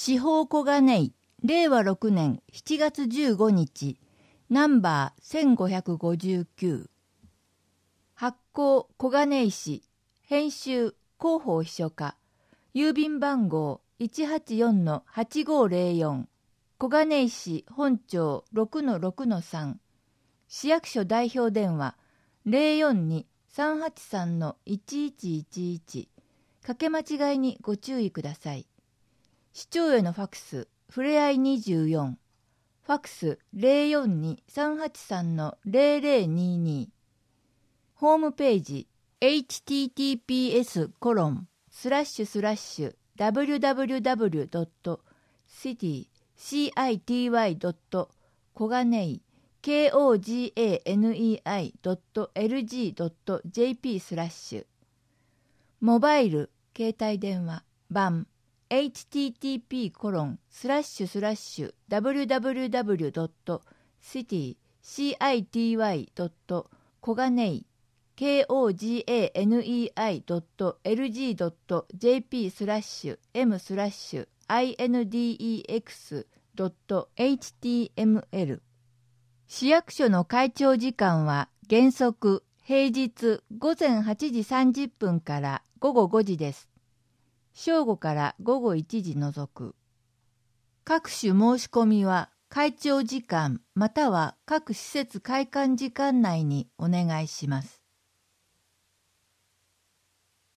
司法小金井、令和6年7月15日、ナンバー1559。発行小金井市、編集広報秘書課、郵便番号 184-8504、小金井市本町 6-6-3、市役所代表電話 042-383-1111、かけ間違いにご注意ください。市長へのファクス、ふれあい24、ファクス 042-383-0022、ホームページ https://www.city.city.koganei.lg.jp/ モバイル、携帯電話、版http://www.city.co.jp/koganei.index.html。 市役所の開庁時間は原則平日午前8時30分から午後5時です。正午から午後1時除く。各種申し込みは開庁時間または各施設開館時間内にお願いします。